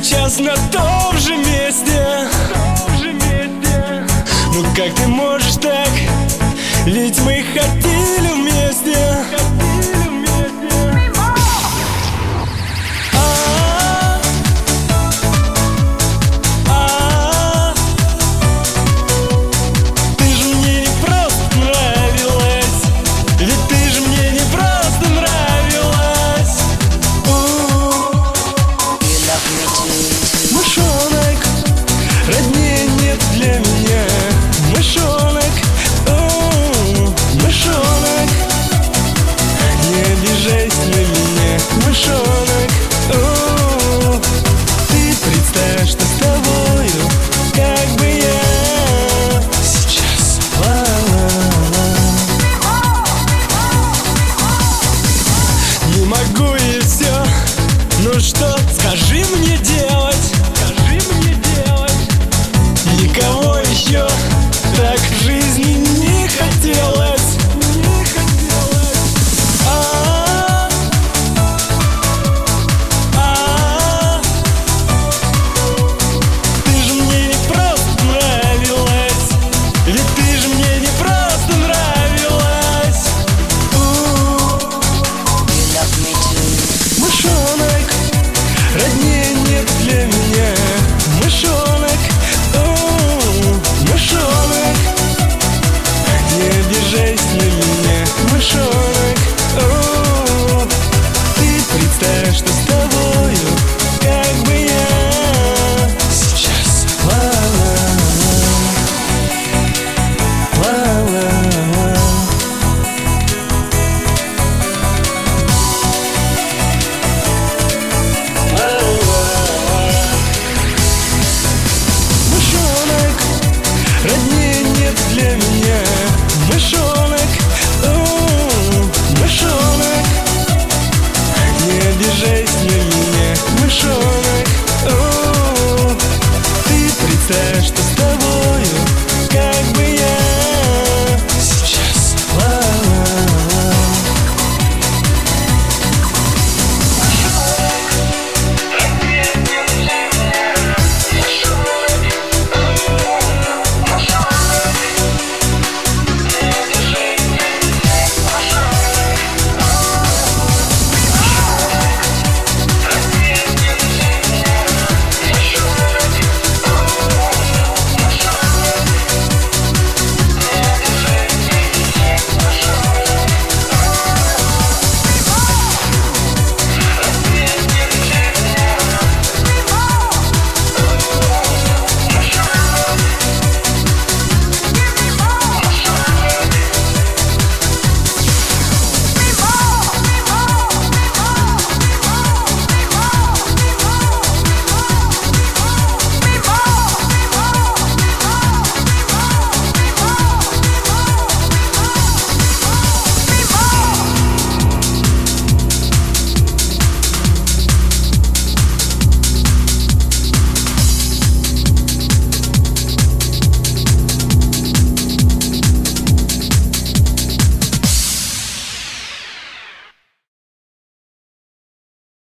сейчас на том же месте. Ну как ты можешь так? Ведь мы хотели вместе. Мышонок, роднее нет для меня. Мышонок, мышонок, не обижайся на меня. Мышонок, ты представь, что с тобою, как бы я сейчас. Не могу и все. Ну что, скажи мне делать? Никого еще так в жизни